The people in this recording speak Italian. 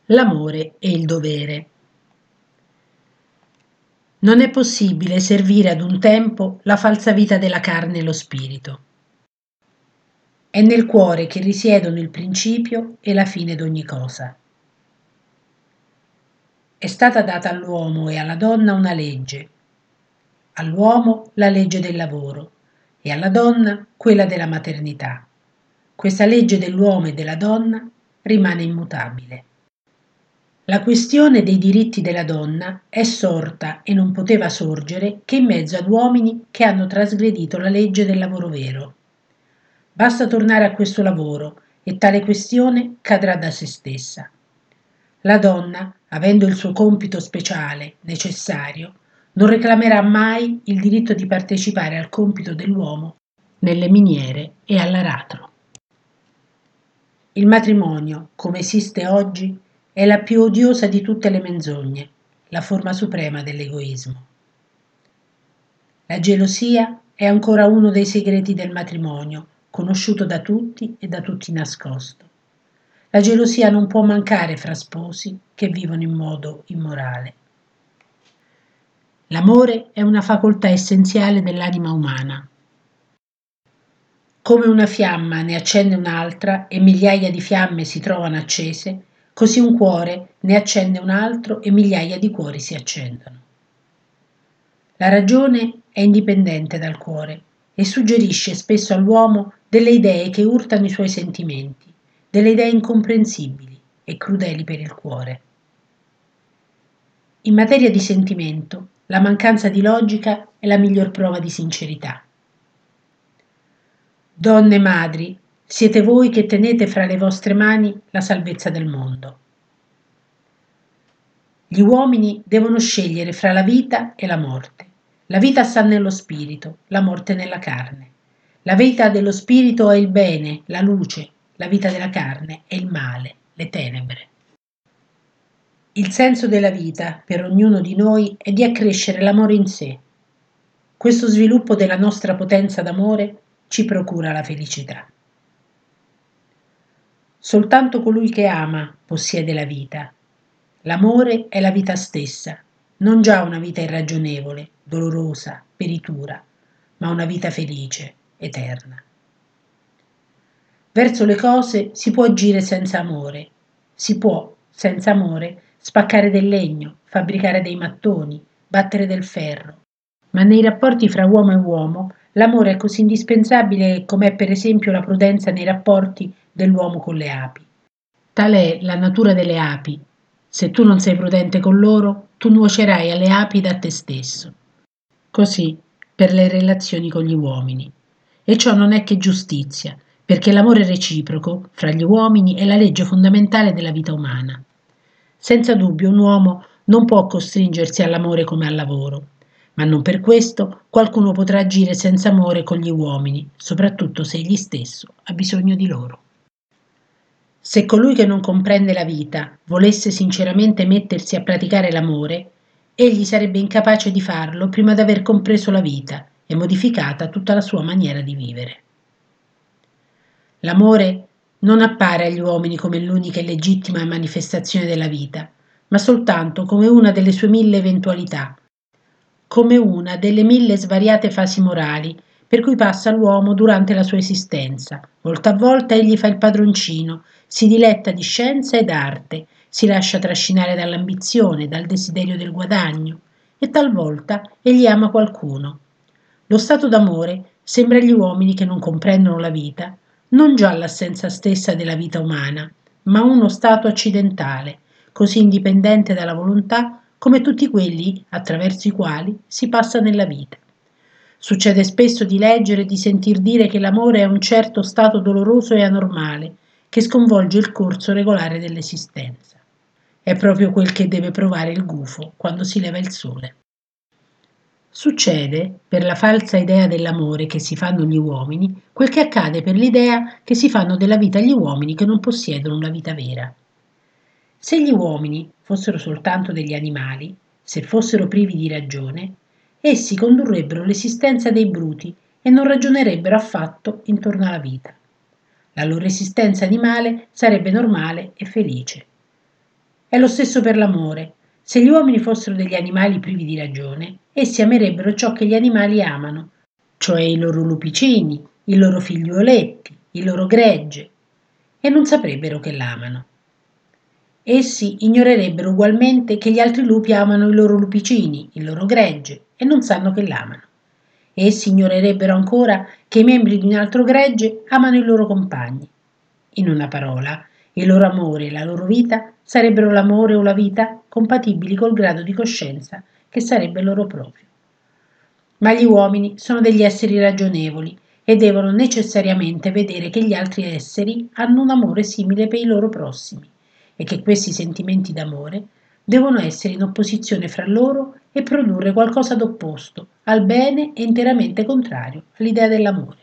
L'amore e il dovere. Non è possibile servire ad un tempo la falsa vita della carne e lo spirito. È nel cuore che risiedono il principio e la fine d'ogni cosa. È stata data all'uomo e alla donna una legge. All'uomo la legge del lavoro e alla donna quella della maternità. Questa legge dell'uomo e della donna rimane immutabile. La questione dei diritti della donna è sorta e non poteva sorgere che in mezzo ad uomini che hanno trasgredito la legge del lavoro vero. Basta tornare a questo lavoro e tale questione cadrà da se stessa. La donna, avendo il suo compito speciale, necessario, non reclamerà mai il diritto di partecipare al compito dell'uomo nelle miniere e all'aratro. Il matrimonio, come esiste oggi, è la più odiosa di tutte le menzogne, la forma suprema dell'egoismo. La gelosia è ancora uno dei segreti del matrimonio, conosciuto da tutti e da tutti nascosto. La gelosia non può mancare fra sposi che vivono in modo immorale. L'amore è una facoltà essenziale dell'anima umana. Come una fiamma ne accende un'altra e migliaia di fiamme si trovano accese, così un cuore ne accende un altro e migliaia di cuori si accendono. La ragione è indipendente dal cuore e suggerisce spesso all'uomo delle idee che urtano i suoi sentimenti, delle idee incomprensibili e crudeli per il cuore. In materia di sentimento, la mancanza di logica è la miglior prova di sincerità. Donne madri, siete voi che tenete fra le vostre mani la salvezza del mondo. Gli uomini devono scegliere fra la vita e la morte. La vita sta nello spirito, la morte nella carne. La vita dello spirito è il bene, la luce, la vita della carne è il male, le tenebre. Il senso della vita per ognuno di noi è di accrescere l'amore in sé. Questo sviluppo della nostra potenza d'amore ci procura la felicità. Soltanto colui che ama possiede la vita. L'amore è la vita stessa, non già una vita irragionevole, dolorosa, peritura, ma una vita felice, eterna. Verso le cose si può agire senza amore, si può, senza amore, spaccare del legno, fabbricare dei mattoni, battere del ferro, ma nei rapporti fra uomo e uomo l'amore è così indispensabile com'è per esempio la prudenza nei rapporti dell'uomo con le api. Tal è la natura delle api. Se tu non sei prudente con loro, tu nuocerai alle api da te stesso. Così per le relazioni con gli uomini. E ciò non è che giustizia, perché l'amore reciproco fra gli uomini è la legge fondamentale della vita umana. Senza dubbio un uomo non può costringersi all'amore come al lavoro, ma non per questo qualcuno potrà agire senza amore con gli uomini, soprattutto se egli stesso ha bisogno di loro. Se colui che non comprende la vita volesse sinceramente mettersi a praticare l'amore, egli sarebbe incapace di farlo prima d'aver compreso la vita e modificata tutta la sua maniera di vivere. L'amore non appare agli uomini come l'unica e legittima manifestazione della vita, ma soltanto come una delle sue 1000 eventualità, come una delle 1000 svariate fasi morali per cui passa l'uomo durante la sua esistenza. Volta a volta egli fa il padroncino, si diletta di scienza ed arte, si lascia trascinare dall'ambizione, dal desiderio del guadagno, e talvolta egli ama qualcuno. Lo stato d'amore sembra agli uomini che non comprendono la vita, non già l'assenza stessa della vita umana, ma uno stato accidentale, così indipendente dalla volontà come tutti quelli attraverso i quali si passa nella vita. Succede spesso di leggere e di sentir dire che l'amore è un certo stato doloroso e anormale che sconvolge il corso regolare dell'esistenza. È proprio quel che deve provare il gufo quando si leva il sole. Succede, per la falsa idea dell'amore che si fanno gli uomini, quel che accade per l'idea che si fanno della vita gli uomini che non possiedono una vita vera. Se gli uomini fossero soltanto degli animali, se fossero privi di ragione, essi condurrebbero l'esistenza dei bruti e non ragionerebbero affatto intorno alla vita. La loro esistenza animale sarebbe normale e felice. È lo stesso per l'amore. Se gli uomini fossero degli animali privi di ragione, essi amerebbero ciò che gli animali amano, cioè i loro lupicini, i loro figliuoletti, il loro gregge, e non saprebbero che l'amano. Essi ignorerebbero ugualmente che gli altri lupi amano i loro lupicini, il loro gregge, e non sanno che l'amano. Essi ignorerebbero ancora che i membri di un altro gregge amano i loro compagni. In una parola, il loro amore e la loro vita sarebbero l'amore o la vita compatibili col grado di coscienza che sarebbe loro proprio. Ma gli uomini sono degli esseri ragionevoli e devono necessariamente vedere che gli altri esseri hanno un amore simile per i loro prossimi e che questi sentimenti d'amore devono essere in opposizione fra loro e produrre qualcosa d'opposto al bene e interamente contrario all'idea dell'amore.